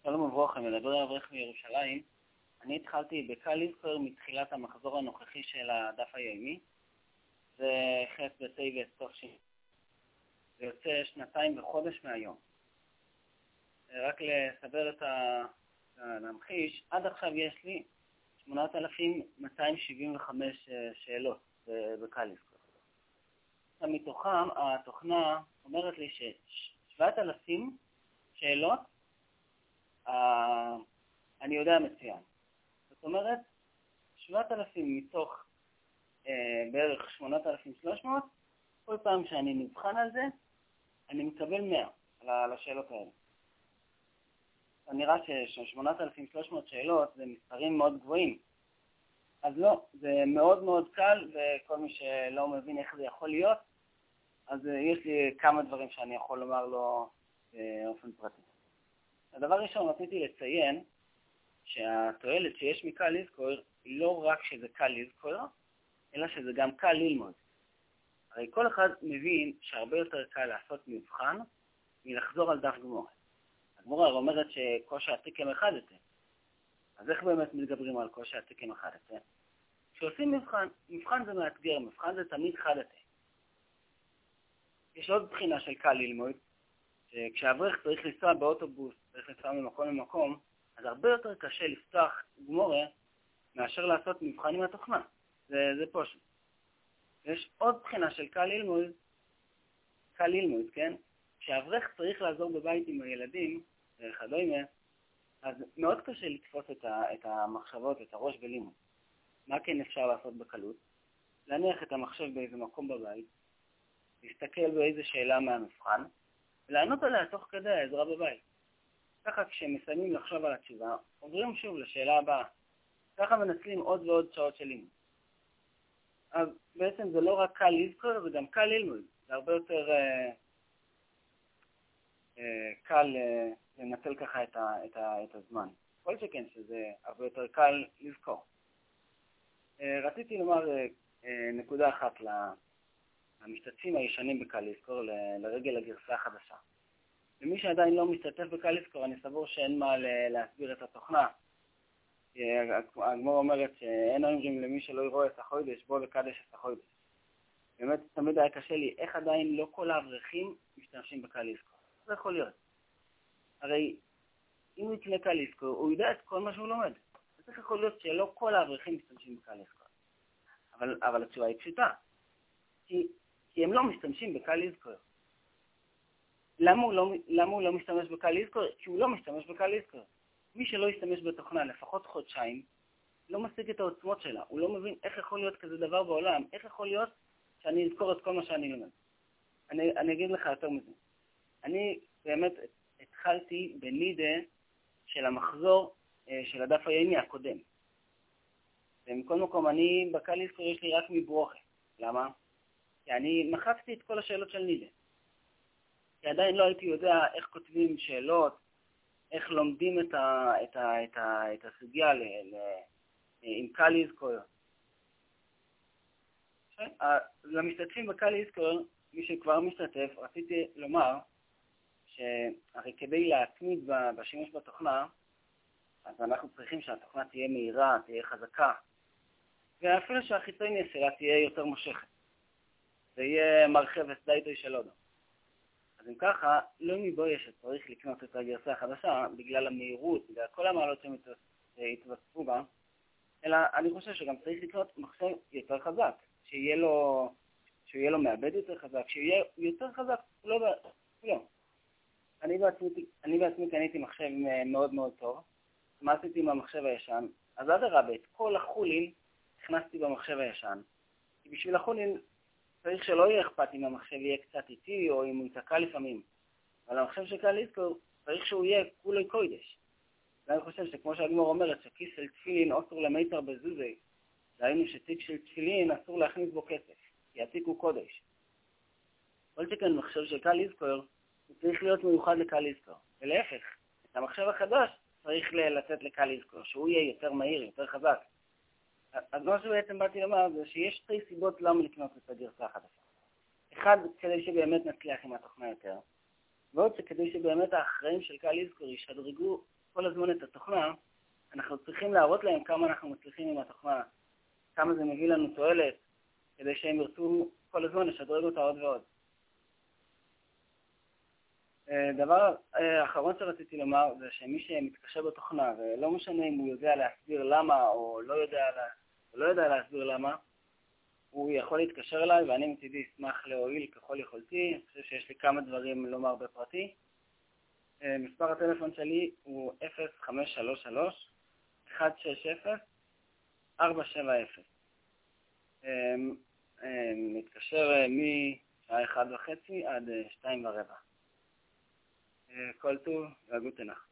שלום וברוכים, מדבר אברך מירושלים. אני התחלתי בקל לזכור מתחילת המחזור הנוכחי של הדף היומי. זה חס בטי וסוף שני. זה יוצא 2 וחודש מהיום. רק לסבר להמחיש, עד עכשיו יש לי 8,275 שאלות בקל לזכור. מתוכם התוכנה אומרת לי ש7,000 שאלות אני יודע מצוין. זאת אומרת, 7,000 מתוך בערך 8,300, כל פעם שאני נבחן על זה, אני מקבל 100 על השאלות האלה. נראה ש8,300 שאלות זה מספרים מאוד גבוהים. אז לא, זה מאוד מאוד קל, וכל מי שלא מבין איך זה יכול להיות, אז יש לי כמה דברים שאני יכול לומר לו באופן פרטי. הדבר ראשון, רציתי לציין שהתועלת שיש מקל לזכור היא לא רק שזה קל לזכור, אלא שזה גם קל ללמוד. הרי כל אחד מבין שהרבה יותר קל לעשות מבחן מלחזור על דף גמורה. הגמורה אומרת שקושי עתיקים 11. אז איך באמת מתגברים על קושי עתיקים 11? כשעושים מבחן, מבחן זה מאתגר, מבחן זה תמיד 11. יש עוד בחינה של קל ללמוד, כשאברך צריך לנסוע באוטובוס, צריך לנסוע ממקום למקום, אז הרבה יותר קשה לפתוח גמורה מאשר לעשות מבחן עם התוכנה. זה פשוט. יש עוד בחינה של קל ללמוד, כן? כשאברך צריך לעזור בבית עם הילדים, וכדומה, אז מאוד קשה לתפוס את המחשבות, את הראש בלימוד. מה כן אפשר לעשות בקלות? להניח את המחשב באיזה מקום בבית, להסתכל באיזה שאלה מהמבחן, ולענות עליה תוך כדי העזרה בבית. ככה כשמסיימים לחשוב על התשובה, עוברים שוב לשאלה הבאה. ככה מנצלים עוד ועוד שעות של לימוד. אז בעצם זה לא רק קל לזכור, זה גם קל ללמוד. זה הרבה יותר קל לנצל ככה את הזמן. כל שכן שזה הרבה יותר קל לזכור. רציתי לומר נקודה אחת המשתתפים הישנים בקל לזכור לרגל הגרסה החדשה. למי שעדיין לא משתתף בקל לזכור, אני סבור שאין מה להסביר את התוכנה. הגמרא אומרת שאין אומרים למי שלא יראה את החודש, בוא לקדש את החודש. באמת תמיד היה קשה לי איך עדיין לא כל האברכים משתמשים בקל לזכור. זה יכול להיות. הרי אם הוא יקנה קל לזכור, הוא יודע את כל מה שהוא לומד. זה יכול להיות שלא כל האברכים משתמשים בקל לזכור. אבל התשובה היא פשוטה. כי הם לא משתמשים בקל לזכור. למה הוא לא משתמש בקל לזכור? כי הוא לא משתמש בקל לזכור. מי שלא ישתמש בתוכנה לפחות חודשיים, לא משיג את העוצמות שלה. הוא לא מבין איך יכול להיות כזה דבר בעולם. איך יכול להיות שאני אזכור את כל מה שאני לומד. אני אגיד לך יותר מזה. אני באמת התחלתי בנידה של המחזור של הדף היומי הקודם. ומכל מקום אני בקל לזכור יש לי רק מברוכה. למה? כי אני מחקתי את כל השאלות של נידה. כי עדיין לא הייתי יודע איך כותבים שאלות, איך לומדים את הסוגיה עם קל לזכור. למשתתפים בקל לזכור, מי שכבר משתתף, רציתי לומר שהרי כדי להתמיד בשימוש בתוכנה, אז אנחנו צריכים שהתוכנה תהיה מהירה, תהיה חזקה, ואפילו שהחיצוניה שלה תהיה יותר מושכת. זה יהיה מרחב סדייטוי של הודו. אז אם ככה, לא מבוי שצריך לקנות את הגרסה החדשה בגלל המהירות, בגלל כל המעלות שהתווספו בה, אלא אני חושב שגם צריך לקנות מחשב יותר חזק, שיהיה לו מעבד יותר חזק, שיהיה יותר חזק, לא. אני בעצמי קניתי מחשב מאוד מאוד טוב, מה עשיתי עם המחשב הישן? אז אדרבה, את כל החולין הכנסתי במחשב הישן. כי בשביל החולין צריך שלא יהיה אכפת אם המחשב יהיה קצת איטי או אם הוא ייתקע לפעמים. אבל המחשב שקל לזכור צריך שהוא יהיה כולי קודש. ואני חושב שכמו שהגמרא אומרת שכיס של תפילין אסור למיתר בזוזי, ראינו שתיק של תפילין אסור להכניס בו כסף, כי התיק הוא קודש. כל שכן מחשב שקל לזכור הוא צריך להיות מיוחד לקל לזכור. ולהפך, את המחשב החדש צריך לצאת לקל לזכור, שהוא יהיה יותר מהיר, יותר חזק. אז מה שבעצם באתי לומר זה שיש 2 סיבות למה לקנות את הגרסה החדשה. אחד, כדי שבאמת נצליח עם התוכנה יותר, ועוד שכדי שבאמת האחראים של קל לזכור ישדרגו כל הזמן את התוכנה, אנחנו צריכים להראות להם כמה אנחנו מצליחים עם התוכנה, כמה זה מביא לנו תועלת, כדי שהם ירצו כל הזמן לשדרג אותה עוד ועוד. דבר אחרון שרציתי לומר זה שמי שמתקשה בתוכנה, ולא משנה אם הוא יודע להסביר למה או לא יודע להסביר למה, הוא יכול להתקשר אליי ואני מצידי אשמח להועיל ככל יכולתי. אני חושב שיש לי כמה דברים לומר בפרטי. מספר הטלפון שלי הוא 0533-160-470. מתקשר משעה 1:30 עד 2:15. כל טוב והגוטה נחת.